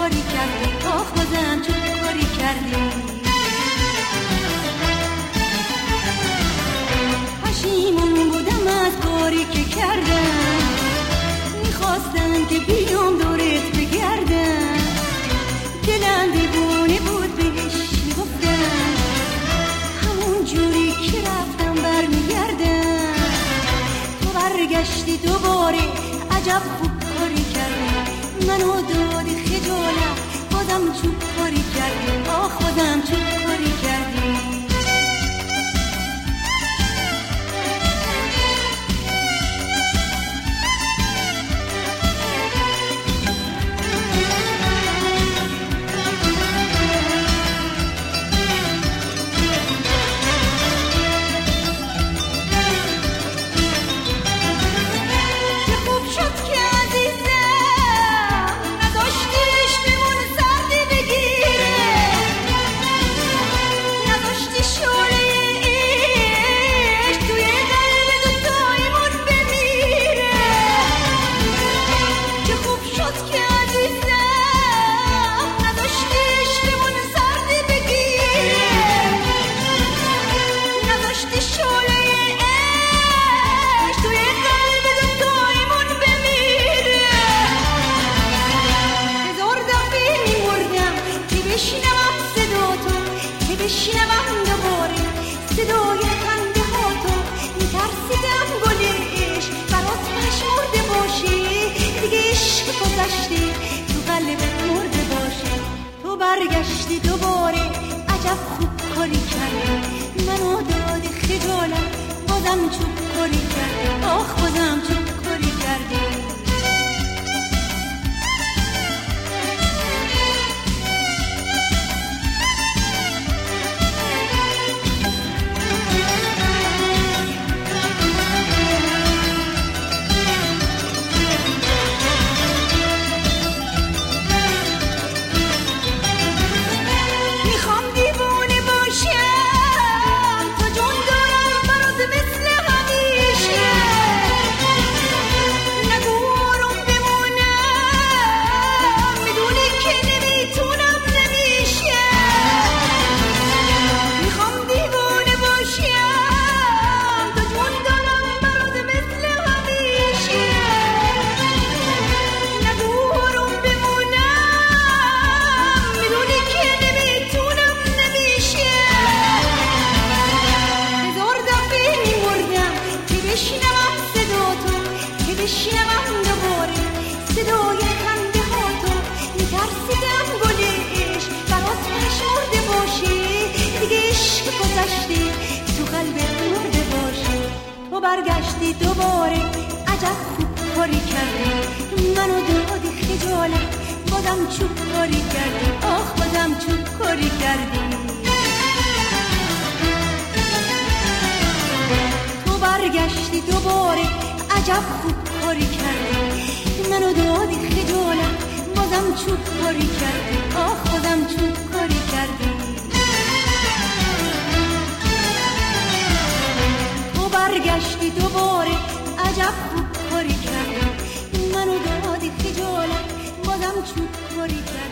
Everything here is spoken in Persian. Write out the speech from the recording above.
کاری کردی، آخ بازم چوب کاری کردی. پشیمون بودم از کاری که کردم، میخواستم که بیام دورت بگردم، دلم دیوونه بود بهش میگفتم همون جوری که رفتم برمیگردم. تو برگشتی دوباره، عجب خوب کاری کردی، منو دادی خجالت، بازم چوب کاری کردی، آخ بازم چوب کاری کردی. برگشتی دوباره، عجب خوب کاری کردی، منو دادی خجالت، بازم چوب کاری کردی، آخ بازم چوب کاری کردی. برگشتی دوباره، عجب خوب کاری کردی، منو دادی خجالت، بازم چوب کاری کردی، آخ بازم چوب کاری کردی. تو برگشتی دوباره، عجب خوب کاری کردی، منو دادی خجالت، بازم چوب کاری کردی، آخ بازم چوب کاری کردی. برگشتی دوباره، عجب خوب کاری کردی، منو دادی خجالت، بازم چوب کاری کردی.